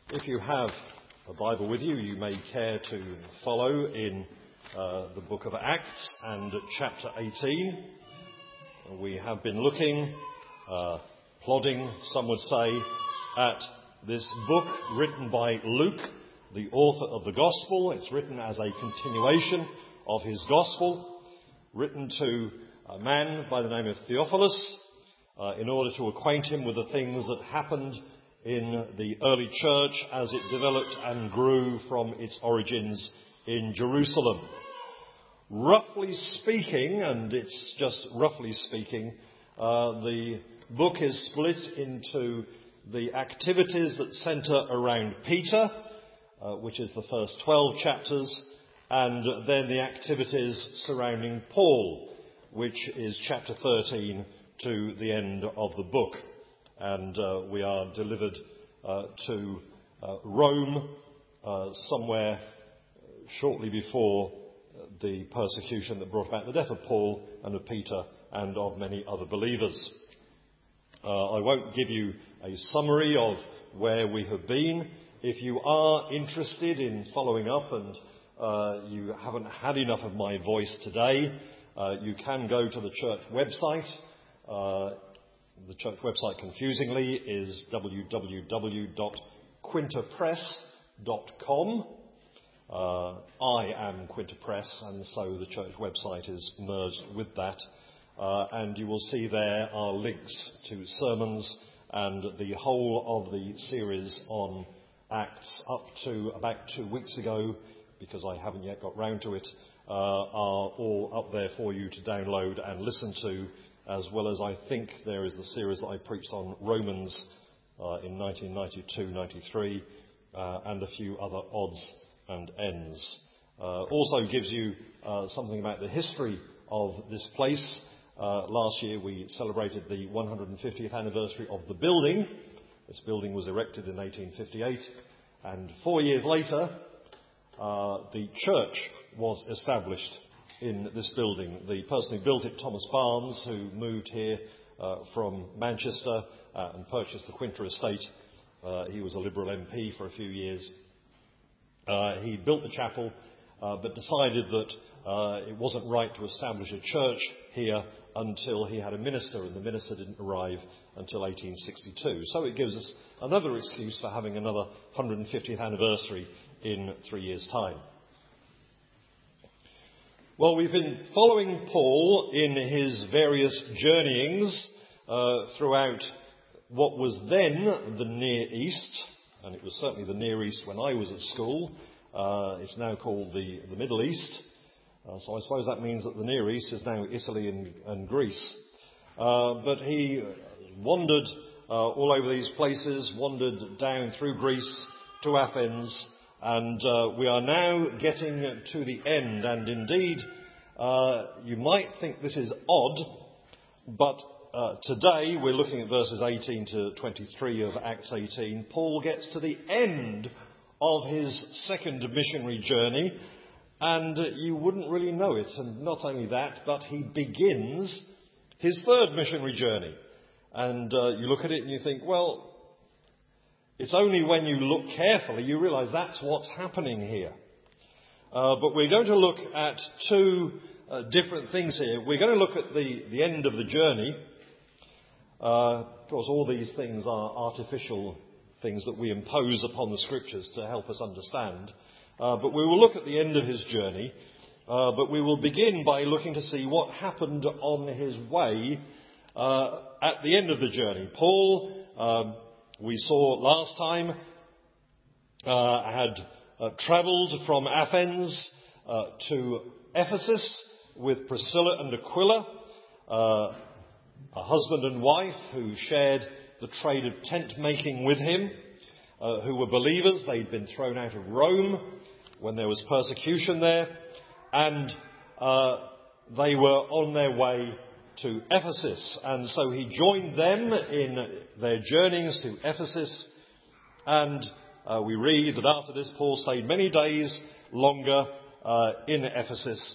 If you have a Bible with you, you may care to follow in the book of Acts and chapter 18. We have been looking, plodding, some would say, at this book written by Luke, the author of the Gospel. It's written as a continuation of his Gospel, written to a man by the name of Theophilus, in order to acquaint him with the things that happened in the early church as it developed and grew from its origins in Jerusalem. Roughly speaking, and it's just roughly speaking, the book is split into the activities that centre around Peter, which is the first 12 chapters, and then the activities surrounding Paul, which is chapter 13 to the end of the book. And we are delivered to Rome somewhere shortly before the persecution that brought about the death of Paul and of Peter and of many other believers. I won't give you a summary of where we have been. If you are interested in following up and you haven't had enough of my voice today, you can go to the church website. The church website, confusingly, is www.quinterpress.com. I am Quinterpress, and so the church website is merged with that. And you will see there are links to sermons, and the whole of the series on Acts up to about 2 weeks ago, because I haven't yet got round to it, are all up there for you to download and listen to, as well as I think there is the series that I preached on Romans in 1992-93, and a few other odds and ends. Also gives you something about the history of this place. Last year we celebrated the 150th anniversary of the building. This building was erected in 1858, and 4 years later the church was established in this building. The person who built it, Thomas Barnes, who moved here from Manchester and purchased the Quinter estate, he was a Liberal MP for a few years. He built the chapel, but decided that it wasn't right to establish a church here until he had a minister, and the minister didn't arrive until 1862. So it gives us another excuse for having another 150th anniversary in 3 years' time. Well, we've been following Paul in his various journeyings throughout what was then the Near East, and it was certainly the Near East when I was at school. It's now called the Middle East. So I suppose that means that the Near East is now Italy and Greece. But he wandered all over these places, wandered down through Greece to Athens, and we are now getting to the end. And indeed, you might think this is odd, but today we're looking at verses 18 to 23 of Acts 18. Paul gets to the end of his second missionary journey, and you wouldn't really know it. And not only that, but he begins his third missionary journey. And you look at it and you think, well, it's only when you look carefully you realise that's what's happening here. But we're going to look at two different things here. We're going to look at the end of the journey. Of course, all these things are artificial things that we impose upon the Scriptures to help us understand. But we will look at the end of his journey. But we will begin by looking to see what happened on his way at the end of the journey. Paul, we saw last time, had travelled from Athens to Ephesus with Priscilla and Aquila, a husband and wife who shared the trade of tent making with him, who were believers. They'd been thrown out of Rome when there was persecution there, and they were on their way to Ephesus. And so he joined them in their journeyings to Ephesus, and we read that after this Paul stayed many days longer in Ephesus,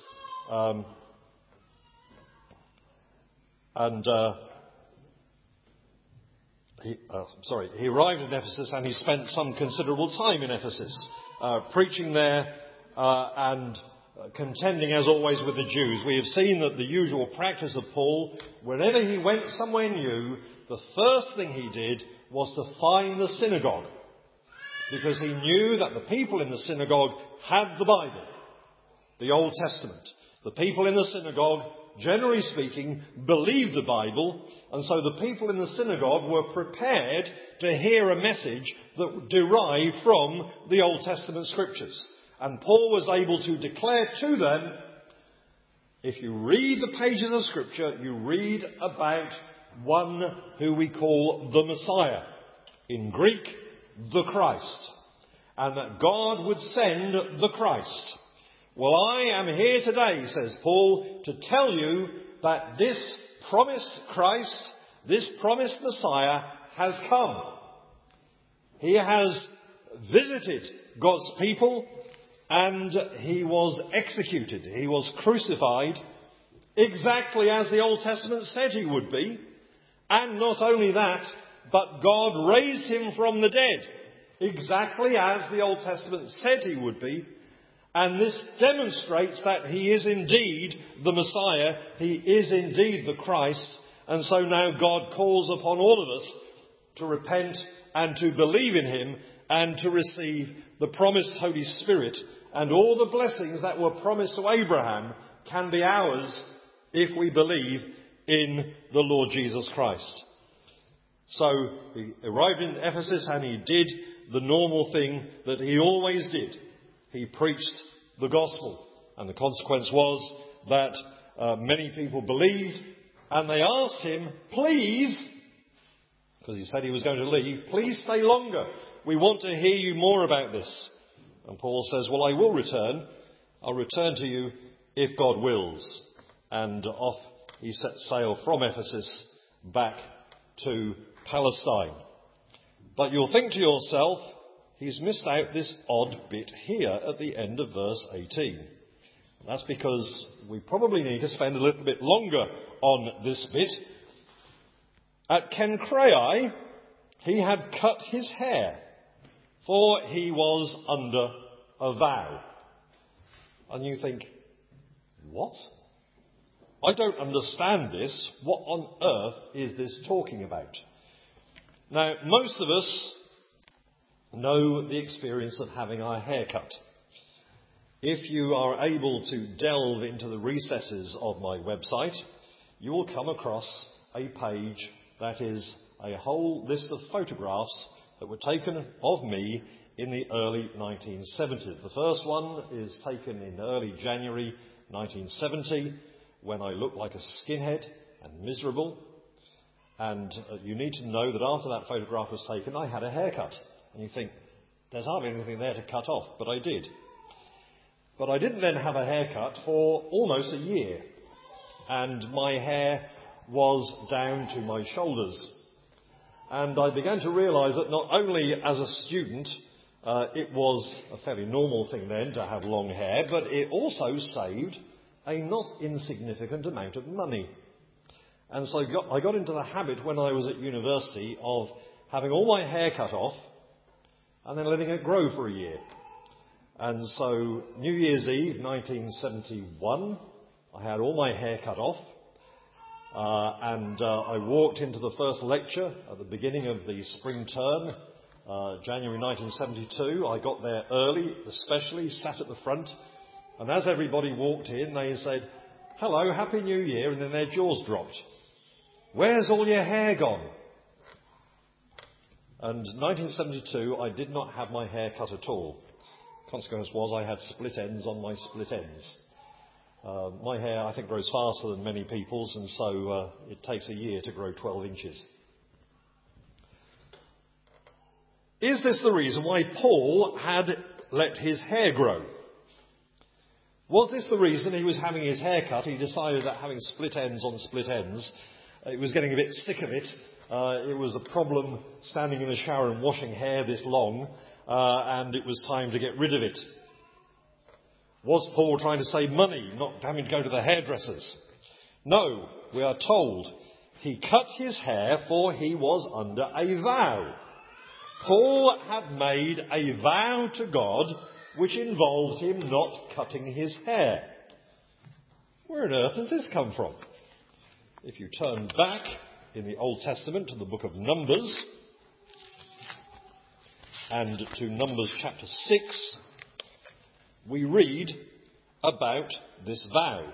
and he arrived in Ephesus and he spent some considerable time in Ephesus, preaching there and contending as always with the Jews. We have seen that the usual practice of Paul, whenever he went somewhere new, the first thing he did was to find the synagogue, because he knew that the people in the synagogue had the Bible, the Old Testament. The people in the synagogue, generally speaking, believed the Bible, and so the people in the synagogue were prepared to hear a message that derived from the Old Testament scriptures. And Paul was able to declare to them, if you read the pages of Scripture, you read about one who we call the Messiah. In Greek, the Christ. And that God would send the Christ. Well, I am here today, says Paul, to tell you that this promised Christ, this promised Messiah, has come. He has visited God's people, and he was executed. He was crucified exactly as the Old Testament said he would be. And not only that, but God raised him from the dead, exactly as the Old Testament said he would be. And this demonstrates that he is indeed the Messiah. He is indeed the Christ. And so now God calls upon all of us to repent and to believe in him and to receive the promised Holy Spirit. And all the blessings that were promised to Abraham can be ours if we believe in the Lord Jesus Christ. So he arrived in Ephesus and he did the normal thing that he always did. He preached the gospel. And the consequence was that many people believed, and they asked him, please, because he said he was going to leave, please stay longer. We want to hear you more about this. And Paul says, well, I will return. I'll return to you if God wills. And off he set sail from Ephesus back to Palestine. But you'll think to yourself, he's missed out this odd bit here at the end of verse 18. That's because we probably need to spend a little bit longer on this bit. At Cenchreae, he had cut his hair, for he was under a vow. And you think, what? I don't understand this. What on earth is this talking about? Now, most of us know the experience of having our hair cut. If you are able to delve into the recesses of my website, you will come across a page that is a whole list of photographs that were taken of me in the early 1970s. The first one is taken in early January 1970, when I looked like a skinhead and miserable. And you need to know that after that photograph was taken, I had a haircut. And you think, there's hardly anything there to cut off, but I did. But I didn't then have a haircut for almost a year. And my hair was down to my shoulders. And I began to realise that not only as a student, it was a fairly normal thing then to have long hair, but it also saved a not insignificant amount of money. And so I got into the habit when I was at university of having all my hair cut off and then letting it grow for a year. And so New Year's Eve 1971, I had all my hair cut off. I walked into the first lecture at the beginning of the spring term, January 1972. I got there early, especially, sat at the front. And as everybody walked in, they said, hello, Happy New Year, and then their jaws dropped. Where's all your hair gone? And 1972, I did not have my hair cut at all. Consequence was I had split ends on my split ends. My hair, I think, grows faster than many people's, and so it takes a year to grow 12 inches. Is this the reason why Paul had let his hair grow? Was this the reason he was having his hair cut? He decided that having split ends on split ends, he was getting a bit sick of it. It was a problem standing in the shower and washing hair this long, and it was time to get rid of it. Was Paul trying to save money, not having to go to the hairdressers? No, we are told he cut his hair, for he was under a vow. Paul had made a vow to God which involved him not cutting his hair. Where on earth has this come from? If you turn back in the Old Testament to the book of Numbers and to Numbers chapter 6, we read about this vow.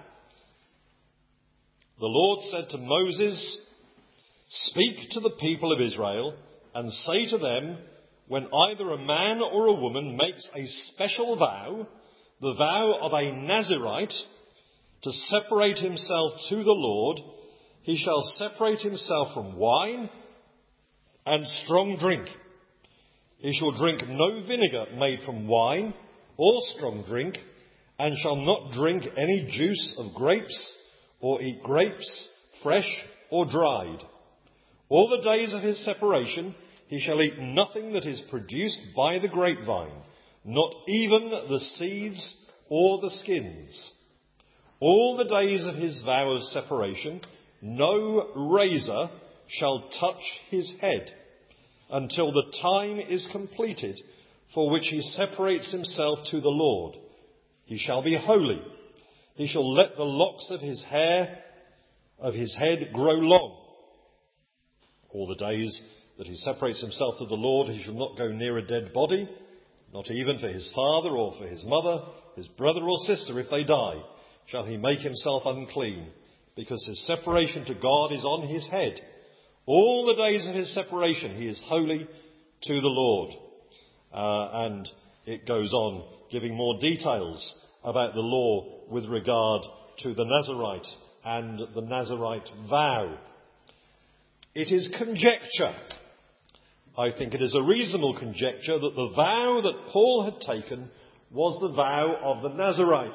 The Lord said to Moses, "Speak to the people of Israel and say to them, when either a man or a woman makes a special vow, the vow of a Nazirite, to separate himself to the Lord, he shall separate himself from wine and strong drink. He shall drink no vinegar made from wine or strong drink, and shall not drink any juice of grapes, or eat grapes, fresh or dried. All the days of his separation he shall eat nothing that is produced by the grapevine, not even the seeds or the skins. All the days of his vow of separation no razor shall touch his head, until the time is completed for which he separates himself to the Lord. He shall be holy. He shall let the locks of his hair of his head grow long. All the days that he separates himself to the Lord, he shall not go near a dead body, not even for his father or for his mother, his brother or sister, if they die, shall he make himself unclean, because his separation to God is on his head. All the days of his separation he is holy to the Lord." And it goes on, giving more details about the law with regard to the Nazirite and the Nazirite vow. It is conjecture. I think it is a reasonable conjecture that the vow that Paul had taken was the vow of the Nazirite.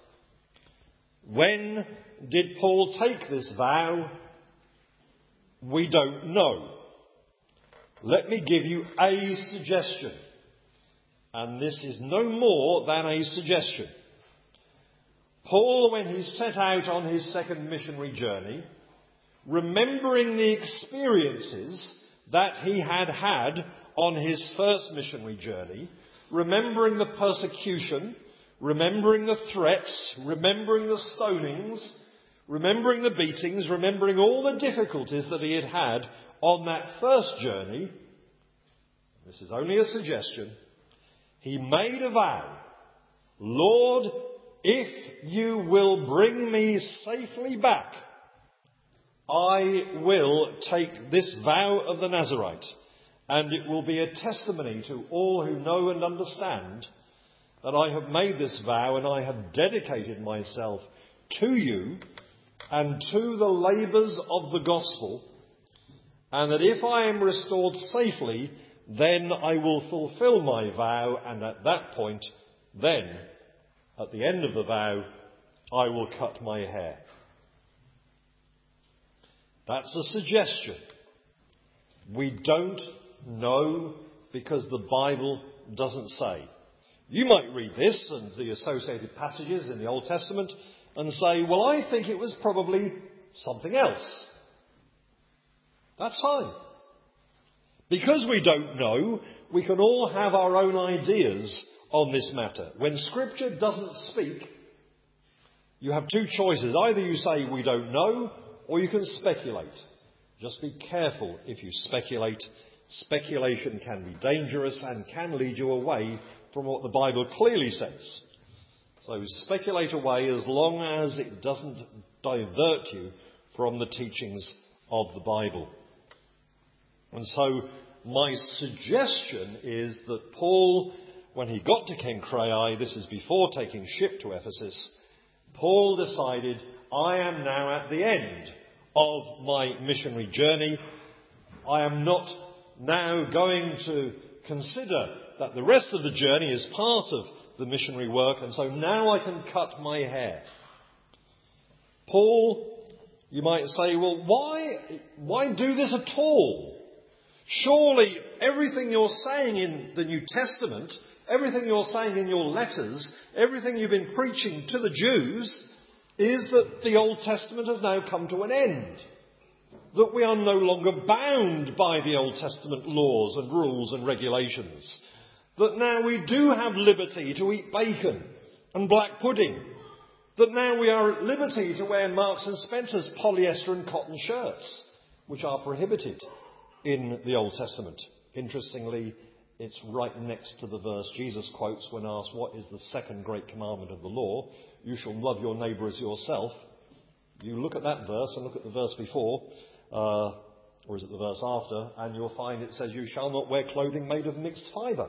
When did Paul take this vow? We don't know. Let me give you a suggestion. And this is no more than a suggestion. Paul, when he set out on his second missionary journey, remembering the experiences that he had had on his first missionary journey, remembering the persecution, remembering the threats, remembering the stonings, remembering the beatings, remembering all the difficulties that he had had on that first journey, this is only a suggestion, he made a vow, "Lord, if you will bring me safely back, I will take this vow of the Nazirite, and it will be a testimony to all who know and understand that I have made this vow and I have dedicated myself to you and to the labours of the gospel, and that if I am restored safely, then I will fulfil my vow, and at that point, then, at the end of the vow, I will cut my hair." That's a suggestion. We don't know because the Bible doesn't say. You might read this and the associated passages in the Old Testament and say, "Well, I think it was probably something else." That's fine. Because we don't know, we can all have our own ideas on this matter. When Scripture doesn't speak, you have two choices. Either you say we don't know, or you can speculate. Just be careful if you speculate. Speculation can be dangerous and can lead you away from what the Bible clearly says. So speculate away as long as it doesn't divert you from the teachings of the Bible. And so my suggestion is that Paul, when he got to Cenchreae, this is before taking ship to Ephesus, Paul decided, I am now at the end of my missionary journey. I am not now going to consider that the rest of the journey is part of the missionary work, and so now I can cut my hair. Paul, you might say, well, why do this at all? Surely everything you're saying in the New Testament, everything you're saying in your letters, everything you've been preaching to the Jews is that the Old Testament has now come to an end. that we are no longer bound by the Old Testament laws and rules and regulations. That now we do have liberty to eat bacon and black pudding. That now we are at liberty to wear Marks and Spencer's polyester and cotton shirts, which are prohibited in the Old Testament. Interestingly, it's right next to the verse Jesus quotes when asked what is the second great commandment of the law. You shall love your neighbour as yourself. You look at that verse and look at the verse before, or is it the verse after, and you'll find it says you shall not wear clothing made of mixed fibre.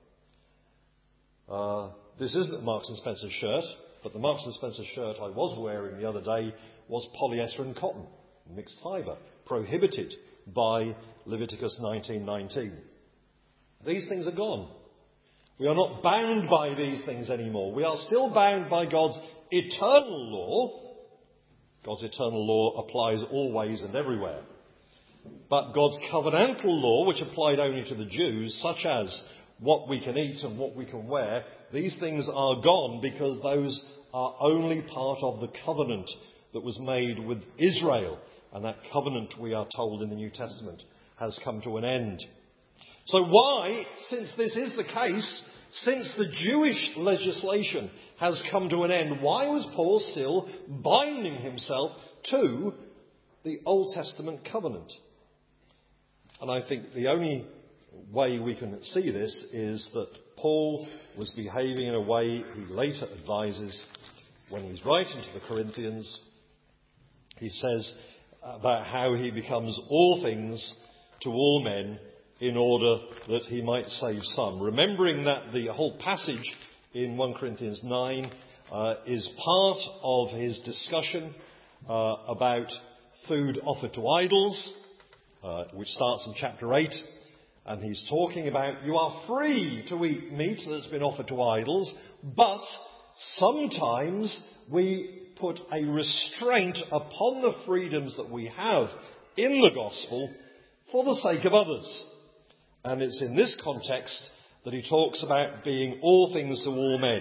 This isn't a Marks and Spencer shirt, but the Marks and Spencer shirt I was wearing the other day was polyester and cotton, mixed fibre, prohibited by Leviticus 19:19. These things are gone. We are not bound by these things anymore. We are still bound by God's eternal law. God's eternal law applies always and everywhere. But God's covenantal law, which applied only to the Jews, such as what we can eat and what we can wear, these things are gone because those are only part of the covenant that was made with Israel. And that covenant, we are told in the New Testament, has come to an end. So why, since this is the case, since the Jewish legislation has come to an end, why was Paul still binding himself to the Old Testament covenant? And I think the only way we can see this is that Paul was behaving in a way he later advises when he's writing to the Corinthians. He says about how he becomes all things to all men in order that he might save some. Remembering that the whole passage in 1 Corinthians 9 is part of his discussion about food offered to idols, which starts in chapter 8. And he's talking about you are free to eat meat that's been offered to idols, but sometimes we put a restraint upon the freedoms that we have in the gospel for the sake of others. And it's in this context that he talks about being all things to all men.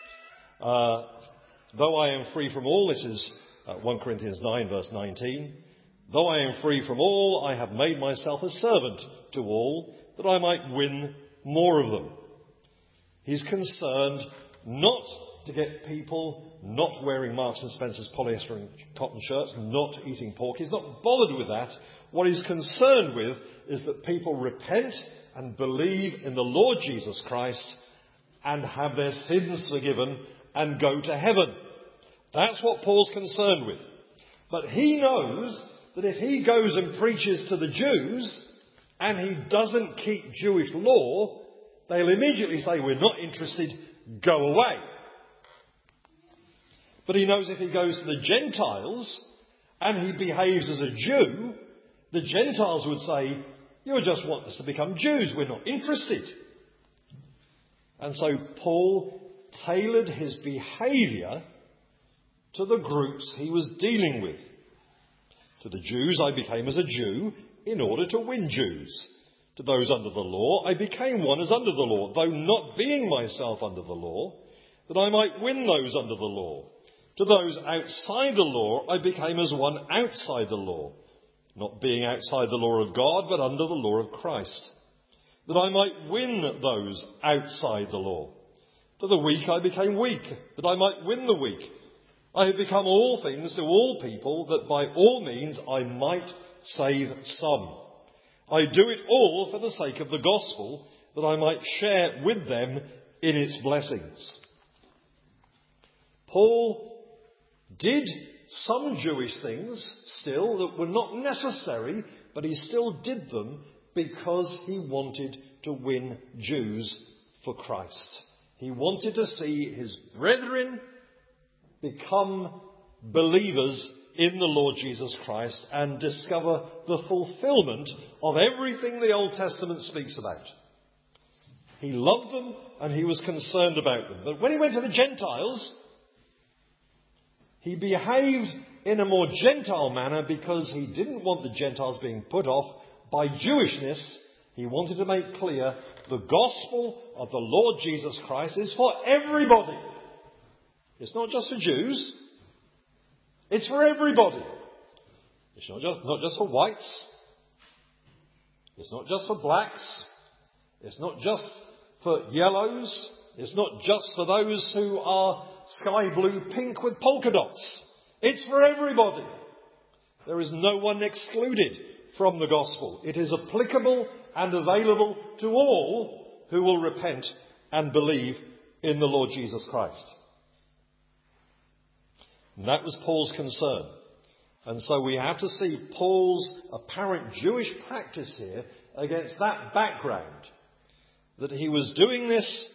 Though I am free from all, this is 1 Corinthians 9 verse 19, though I am free from all, I have made myself a servant to all, that I might win more of them. He's concerned not to get people not wearing Marks and Spencer's polyester and cotton shirts, not eating pork. He's not bothered with that. What he's concerned with is that people repent and believe in the Lord Jesus Christ and have their sins forgiven and go to heaven. That's what Paul's concerned with. But he knows that if he goes and preaches to the Jews and he doesn't keep Jewish law, they'll immediately say, we're not interested, go away. But he knows if he goes to the Gentiles and he behaves as a Jew, the Gentiles would say, you just want us to become Jews, we're not interested. And so Paul tailored his behaviour to the groups he was dealing with. To the Jews I became as a Jew in order to win Jews. To those under the law I became one as under the law, though not being myself under the law, that I might win those under the law. To those outside the law I became as one outside the law, not being outside the law of God, but under the law of Christ, that I might win those outside the law. To the weak I became weak, that I might win the weak. I have become all things to all people, that by all means I might save some. I do it all for the sake of the gospel, that I might share with them in its blessings. Paul did some Jewish things still that were not necessary, but he still did them because he wanted to win Jews for Christ. He wanted to see his brethren become believers in the Lord Jesus Christ and discover the fulfillment of everything the Old Testament speaks about. He loved them and he was concerned about them. But when he went to the Gentiles, he behaved in a more Gentile manner because he didn't want the Gentiles being put off by Jewishness. He wanted to make clear the gospel of the Lord Jesus Christ is for everybody. It's not just for Jews. It's for everybody. It's not just for whites. It's not just for blacks. It's not just for yellows. It's not just for those who are sky blue pink with polka dots. It's for everybody. There is no one excluded from the gospel. It is applicable and available to all who will repent and believe in the Lord Jesus Christ. And that was Paul's concern. And so we have to see Paul's apparent Jewish practice here against that background. That he was doing this,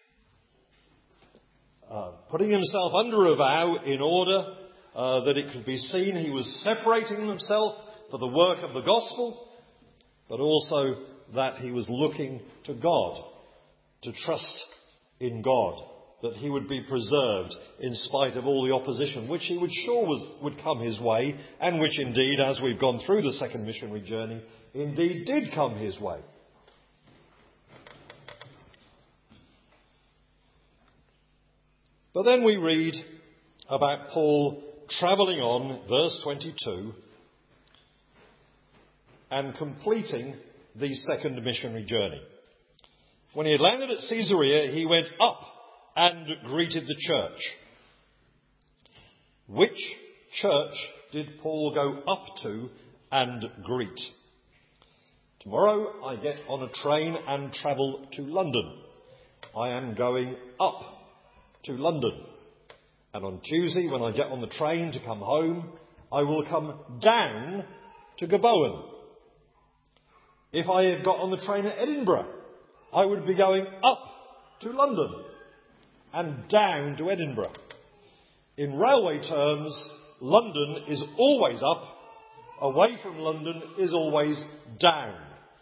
putting himself under a vow in order that it could be seen he was separating himself for the work of the gospel, but also that he was looking to God, to trust in God, that he would be preserved in spite of all the opposition, which he was sure would come his way, and which indeed, as we've gone through the second missionary journey, indeed did come his way. But then we read about Paul travelling on, verse 22, and completing the second missionary journey. When he had landed at Caesarea, he went up and greeted the church. Which church did Paul go up to and greet? Tomorrow I get on a train and travel to London. I am going up to London. And on Tuesday, when I get on the train to come home, I will come down to Gaboan. If I had got on the train at Edinburgh, I would be going up to London and down to Edinburgh. In railway terms, London is always up, away from London is always down.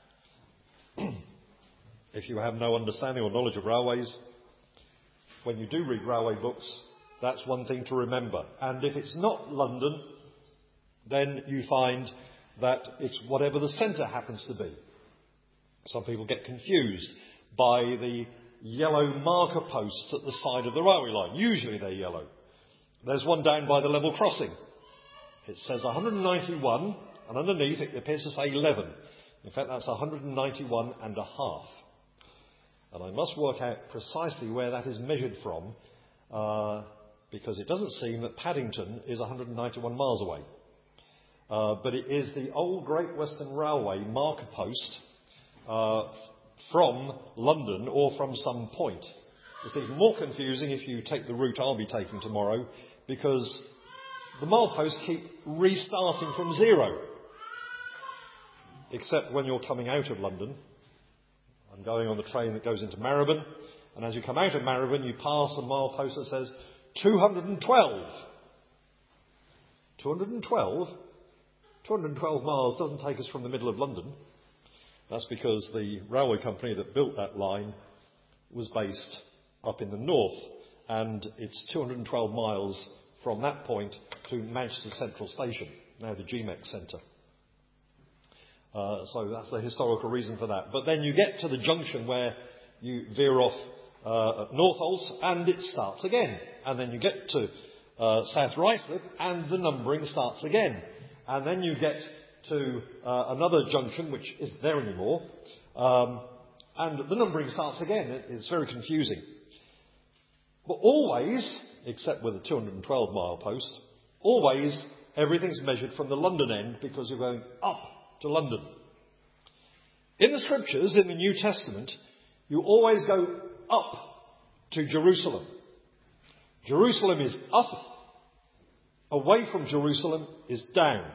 If you have no understanding or knowledge of railways, when you do read railway books, that's one thing to remember. And if it's not London, then you find that it's whatever the centre happens to be. Some people get confused by the yellow marker posts at the side of the railway line. Usually they're yellow. There's one down by the level crossing. It says 191, and underneath it appears to say 11. In fact, that's 191 and a half. And I must work out precisely where that is measured from, because it doesn't seem that Paddington is 191 miles away. But it is the old Great Western Railway marker post from London or from some point. It's even more confusing if you take the route I'll be taking tomorrow, because the mileposts keep restarting from zero. Except when you're coming out of London. I'm going on the train that goes into Marylebone, and as you come out of Marylebone, you pass a milepost that says 212. 212? 212 miles doesn't take us from the middle of London. That's because the railway company that built that line was based up in the north, and it's 212 miles from that point to Manchester Central Station, now the GMEX Centre. So that's the historical reason for that. But then you get to the junction where you veer off at Northolt and it starts again. And then you get to South Ruislip and the numbering starts again. And then you get to another junction which isn't there anymore. And the numbering starts again. It's very confusing. But always, except with a 212 mile post, always everything's measured from the London end because you're going up to London. In the scriptures, in the New Testament, you always go up to Jerusalem. Jerusalem is up. Away from Jerusalem is down.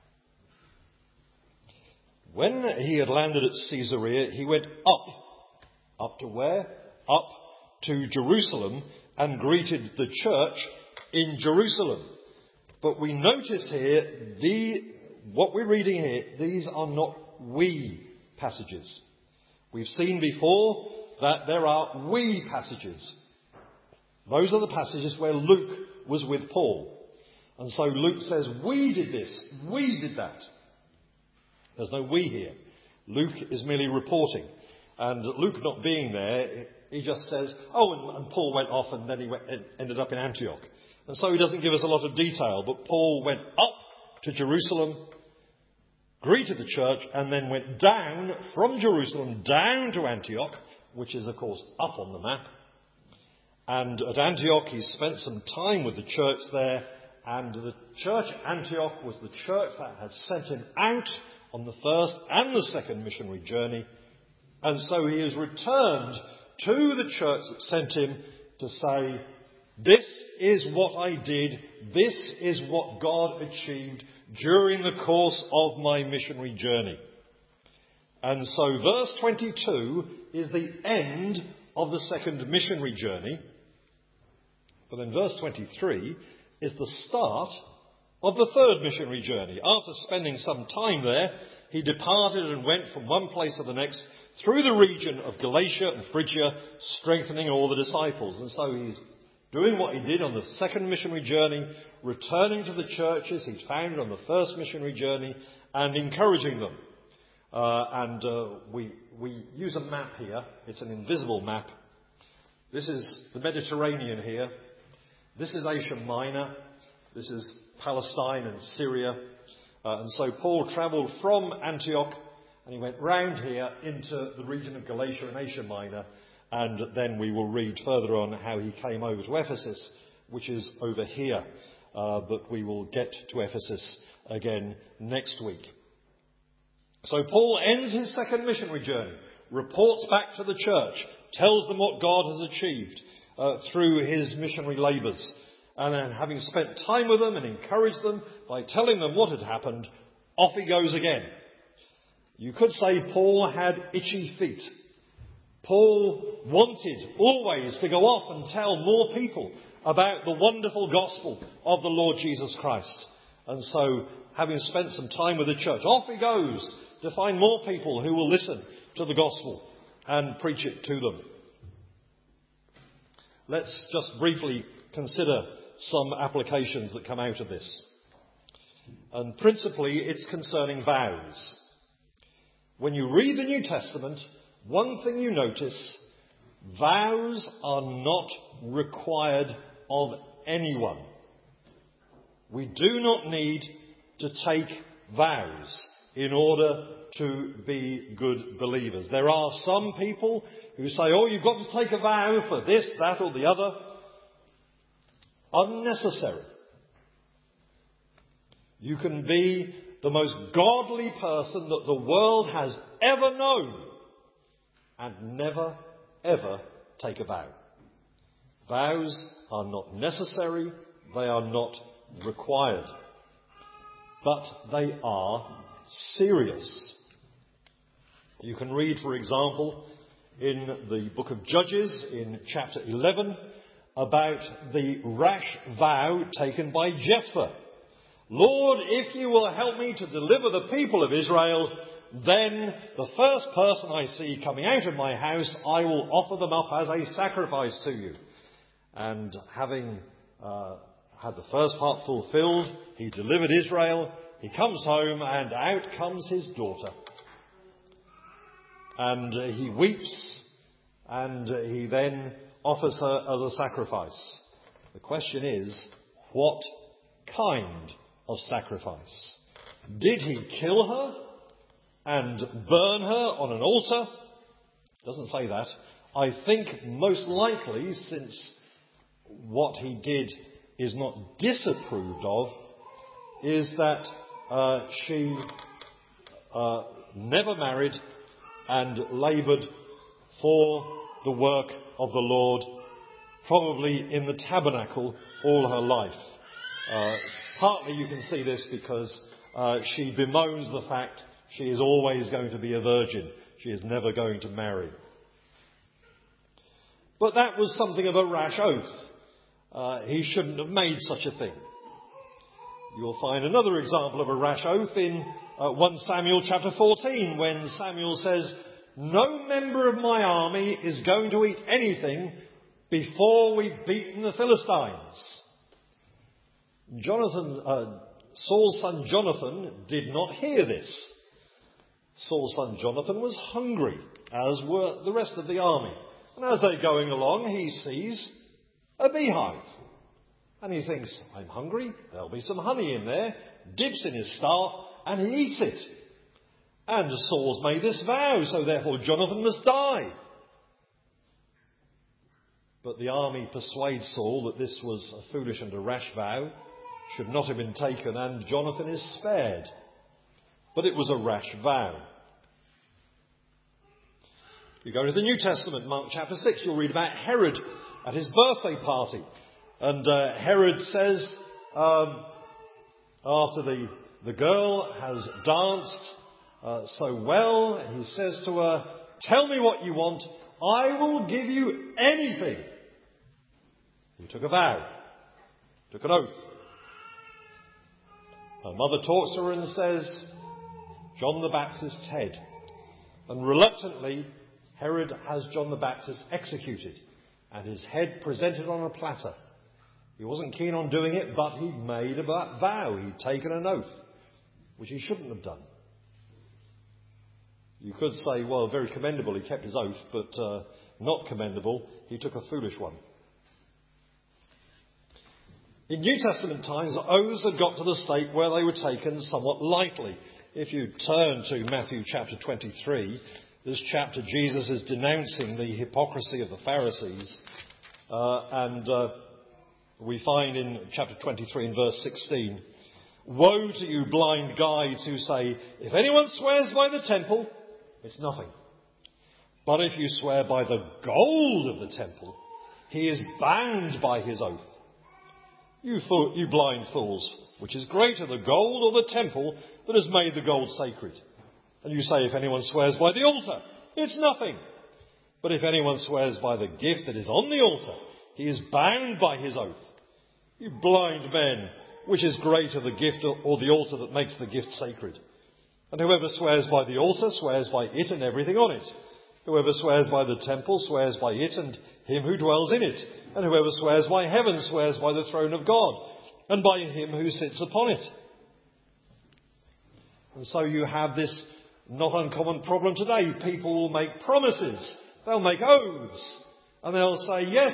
When he had landed at Caesarea, he went up. Up to where? Up to Jerusalem and greeted the church in Jerusalem. But we notice here, what we're reading here, these are not we passages. We've seen before that there are we passages. Those are the passages where Luke was with Paul. And so Luke says, we did this, we did that. There's no we here. Luke is merely reporting. And Luke not being there, he just says, and Paul went off and then ended up in Antioch. And so he doesn't give us a lot of detail, but Paul went up to Jerusalem, greeted the church, and then went down from Jerusalem down to Antioch, which is, of course, up on the map. And at Antioch, he spent some time with the church there, and the church at Antioch was the church that had sent him out on the first and the second missionary journey. And so he has returned to the church that sent him to say, this is what I did, this is what God achieved during the course of my missionary journey. And so verse 22 is the end of the second missionary journey. But then verse 23 is the start of the third missionary journey. After spending some time there, he departed and went from one place to the next through the region of Galatia and Phrygia, strengthening all the disciples. And so he's doing what he did on the second missionary journey, returning to the churches he'd found on the first missionary journey and encouraging them. We use a map here. It's an invisible map. This is the Mediterranean here. This is Asia Minor. This is Palestine and Syria. And so Paul travelled from Antioch and he went round here into the region of Galatia and Asia Minor. And then we will read further on how he came over to Ephesus, which is over here. But we will get to Ephesus again next week. So Paul ends his second missionary journey, reports back to the church, tells them what God has achieved through his missionary labours. And then having spent time with them and encouraged them by telling them what had happened, off he goes again. You could say Paul had itchy feet. Paul wanted always to go off and tell more people about the wonderful gospel of the Lord Jesus Christ. And so, having spent some time with the church, off he goes to find more people who will listen to the gospel and preach it to them. Let's just briefly consider some applications that come out of this. And principally, it's concerning vows. When you read the New Testament, one thing you notice, vows are not required of anyone. We do not need to take vows in order to be good believers. There are some people who say, oh, you've got to take a vow for this, that or the other. Unnecessary. You can be the most godly person that the world has ever known and never, ever take a vow. Vows are not necessary, they are not required. But they are serious. You can read, for example, in the book of Judges, in chapter 11, about the rash vow taken by Jephthah. Lord, if you will help me to deliver the people of Israel, then the first person I see coming out of my house, I will offer them up as a sacrifice to you. And having had the first part fulfilled, he delivered Israel. He comes home and out comes his daughter. And he weeps and he then offers her as a sacrifice. The question is, what kind of sacrifice? Did he kill her and burn her on an altar? Doesn't say that. I think most likely, since what he did is not disapproved of, is that she never married and laboured for the work of the Lord, probably in the tabernacle all her life. Partly you can see this because she bemoans the fact she is always going to be a virgin. She is never going to marry. But that was something of a rash oath. He shouldn't have made such a thing. You'll find another example of a rash oath in 1 Samuel chapter 14, when Samuel says, no member of my army is going to eat anything before we've beaten the Philistines. Saul's son Jonathan did not hear this. Saul's son Jonathan was hungry, as were the rest of the army. And as they're going along, he sees a beehive. And he thinks, I'm hungry, there'll be some honey in there. dips in his staff, and he eats it. And Saul's made this vow, so therefore Jonathan must die. But the army persuades Saul that this was a foolish and a rash vow, should not have been taken, and Jonathan is spared. But it was a rash vow. If you go to the New Testament, Mark chapter 6, you'll read about Herod at his birthday party. And Herod says, after the girl has danced so well, he says to her, "Tell me what you want, I will give you anything." He took a vow, took an oath. Her mother talks to her and says, "John the Baptist's head." And reluctantly, Herod has John the Baptist executed and his head presented on a platter. He wasn't keen on doing it, but he'd made a vow. He'd taken an oath, which he shouldn't have done. You could say, well, very commendable, he kept his oath, but not commendable, he took a foolish one. In New Testament times, oaths had got to the state where they were taken somewhat lightly. If you turn to Matthew chapter 23, this chapter Jesus is denouncing the hypocrisy of the Pharisees. We find in chapter 23 and verse 16, "Woe to you blind guides who say, if anyone swears by the temple, it's nothing. But if you swear by the gold of the temple, he is bound by his oath. You blind fools, which is greater, the gold or the temple that has made the gold sacred? And you say, if anyone swears by the altar, it's nothing. But if anyone swears by the gift that is on the altar, he is bound by his oath. You blind men, which is greater, the gift or the altar that makes the gift sacred? And whoever swears by the altar swears by it and everything on it. Whoever swears by the temple swears by it and him who dwells in it. And whoever swears by heaven swears by the throne of God and by him who sits upon it." And so you have this not uncommon problem today. People will make promises. They'll make oaths. And they'll say, yes,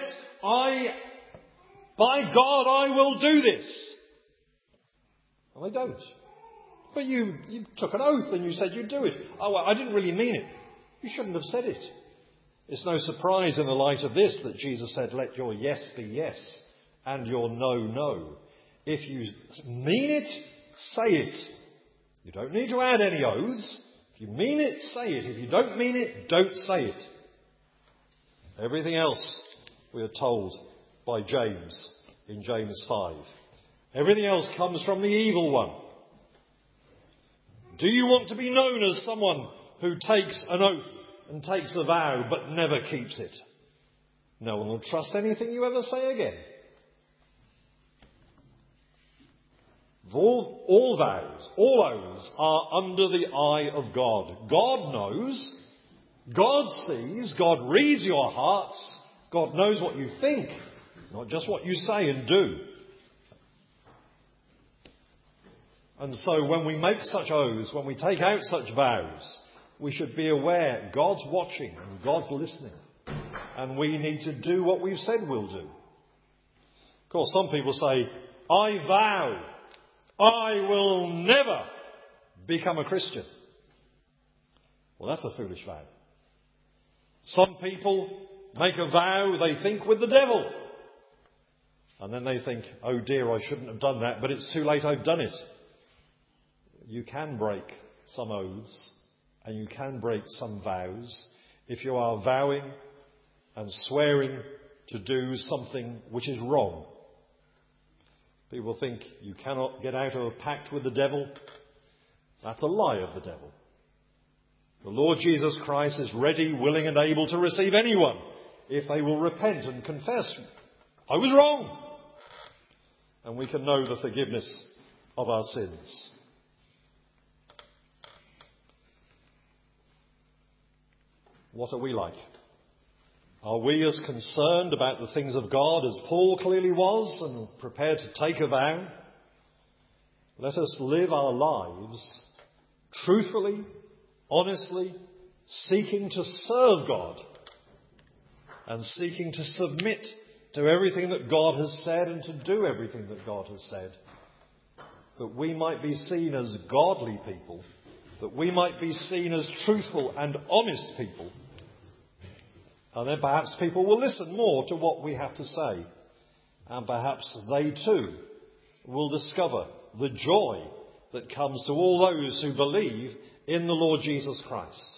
by God, I will do this. And they don't. But you took an oath and you said you'd do it. Oh, well, I didn't really mean it. You shouldn't have said it. It's no surprise in the light of this that Jesus said, let your yes be yes and your no, no. If you mean it, say it. You don't need to add any oaths. If you mean it, say it. If you don't mean it, don't say it. Everything else, we are told by James in James 5. Everything else comes from the evil one. Do you want to be known as someone who takes an oath and takes a vow but never keeps it? No one will trust anything you ever say again. All vows, all oaths are under the eye of God. God knows, God sees, God reads your hearts, God knows what you think, not just what you say and do. And so when we make such oaths, when we take out such vows, we should be aware God's watching and God's listening. And we need to do what we've said we'll do. Of course, some people say, I vow I will never become a Christian. Well, that's a foolish vow. Some people make a vow, they think, with the devil. And then they think, oh dear, I shouldn't have done that, but it's too late, I've done it. You can break some oaths and you can break some vows if you are vowing and swearing to do something which is wrong. People think you cannot get out of a pact with the devil. That's a lie of the devil. The Lord Jesus Christ is ready, willing and able to receive anyone if they will repent and confess, I was wrong. And we can know the forgiveness of our sins. What are we like? Are we as concerned about the things of God as Paul clearly was and prepared to take a vow? Let us live our lives truthfully, honestly, seeking to serve God and seeking to submit to everything that God has said and to do everything that God has said. that we might be seen as godly people, that we might be seen as truthful and honest people. And then perhaps people will listen more to what we have to say. And perhaps they too will discover the joy that comes to all those who believe in the Lord Jesus Christ.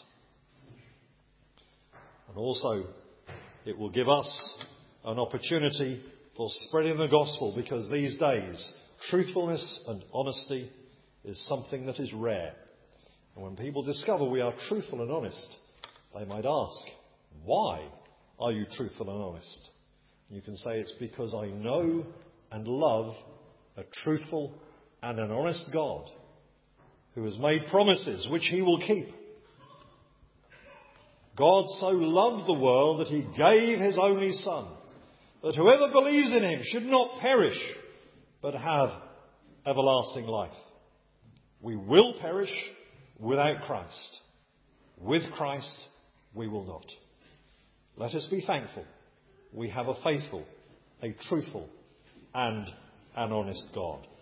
And also, it will give us an opportunity for spreading the gospel, because these days, truthfulness and honesty is something that is rare. And when people discover we are truthful and honest, they might ask, why are you truthful and honest? And you can say, it's because I know and love a truthful and an honest God who has made promises which he will keep. God so loved the world that he gave his only Son, that whoever believes in him should not perish, but have everlasting life. We will perish without Christ. With Christ, we will not. Let us be thankful we have a faithful, a truthful, and an honest God.